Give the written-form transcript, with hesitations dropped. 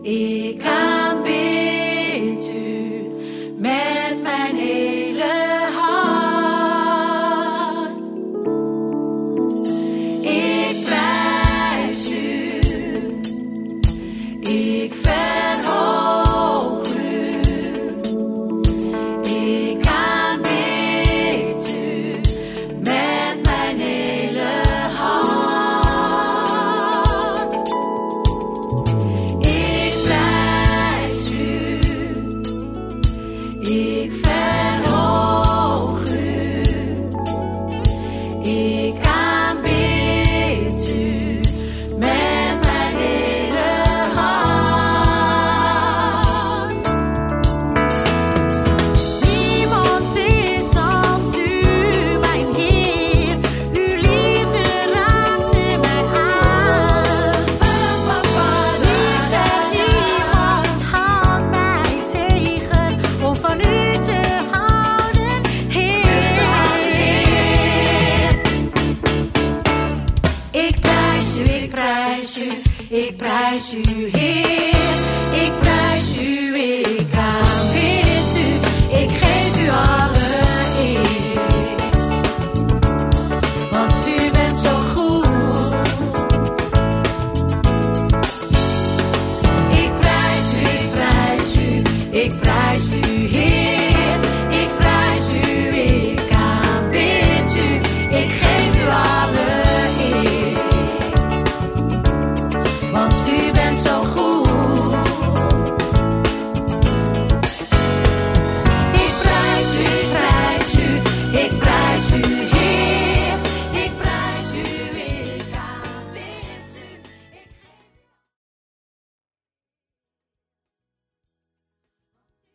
Ik aanbid u met mijn hele hart. Ik prijs u, ik verhoog u. Ik aanbid u met mijn hele hart. Ik prijs u, ik verhoog u. Ik aanbid u met mijn hele hart. Niemand is als u, mijn Heer. Uw liefde raakte mij aan. Nu zegt niemand, houdt mij tegen om van u te houden, Heer. Ik prijs u, ik prijs u, ik prijs u, Heer.